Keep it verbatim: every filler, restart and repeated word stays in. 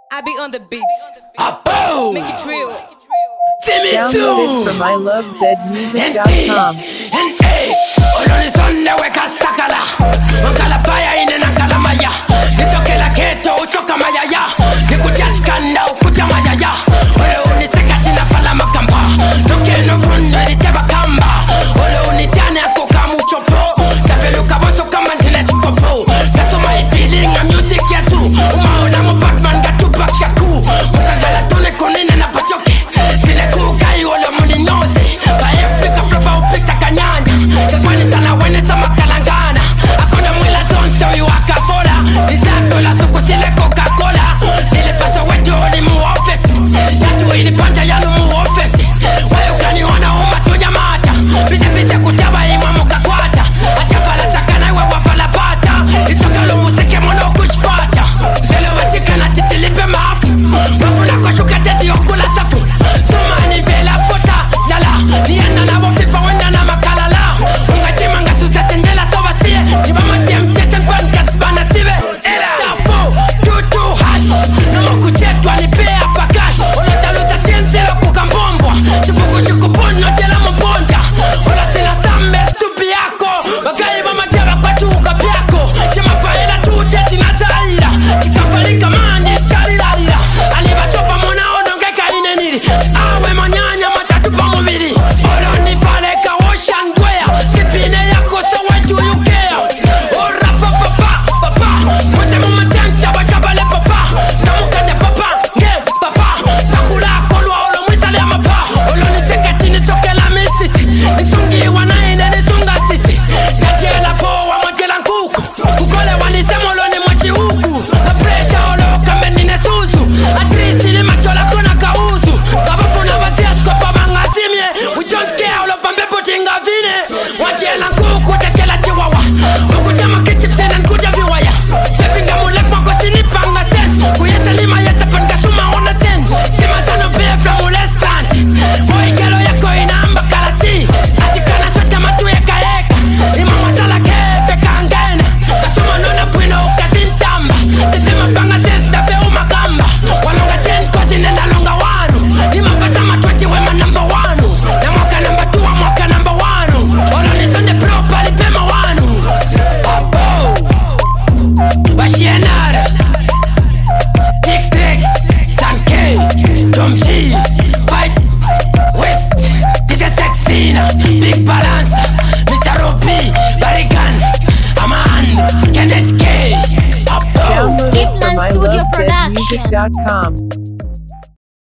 I be on the beats. Apo! Make it real. Download it from I love zed music dot com. Oloni sonne weka sakala Wakala paya ine na kalamaya Nitoke la keto uchoka mayaya Nikutiachi kanda ukutia mayaya Ole unisekati na fala makamba Nuke no fundo iliteba kamba Ole unitiane akoka muchopo Kafeluka boso kama ntine chikopo Kaso my feeling na music ya tu Umaona mo Batman gatu back shaku Ukagala tune konine na pachoke Sine kukai ole muni nose Bae pick up profa upikta kanyanya Kaswani sana wene sama kalangana Akona mwila zonse uwaka fola Nizako la suku sile Coca-Cola Nile paso wetu ni mu office Yatu ili panja yalu mu office Wayo kani wana uma tuja mata Bise bise kutaba ima muka kwata Ashafala takana iwe wafala pata Isokalo musike mono kushpata Zele watika na titilipe maafu Wafuna kushuka teti okula safu Suma ni vela pota Lala, niyana na wafipa wenda na makalala Unga jima nga susete ndela soba siye Nibama temptation kwa nkasibana sibe Tafo, tutu hash Numo kuchetwa ni pea pakash Olataluza tenzilo kukambombwa Chifuku shikupono tela mbonda Ola sila sambe stupi yako Wakayi mama teba kwa chuka pyako Chema faila tuteti na taila Kikafalika mani kalilalila Aliba chopa mona ono ngeka ine niri Awe manyanya matatu pa mubili Olo nifaleka ocean gwea Sipine yako so wetu yukea Ora papa papa Mwese muma tankta bashabale papa Namukande papa nge papa Takula kolwa olo mwisale mapa Olo niseketi nitokela misisi Nisungi wanaine nisunga sisi Natiela po wa mojela nkuku Kukole wanisemo olo ni mochi huku Na presha olo kame nine suzu Atrisi ni machola kuna kauzu Kabafuna wazia skopa mangasimye We don't care olo pambe putinga vine Watiela nkuku tekela chiwawa Ukutama kichip tena nkuja viwaya Sepinga mulek mako sinipanga ses Kuyesa lima yesa penga suma ona ten Sima sano befla molestanti Moigelo yako inaamba kalati Atikana sote matu eka eka Ima masala kefe kangena Kasuma nona pwino ukazintamba Sisema panga ses dafe umakamba Walonga ten kozi nenda longa wanu Ima pasa matweti wema number one Na mwaka number two wa mwaka number one Olo nisonde properly pema wanu Apo Bashienara Tix Tix San K Tom G White West D J Sexina Big Balance Mister Ruby Barigan Aman Kenneth K Apo Download it from Hitman I Studio love zed music Production. dot com.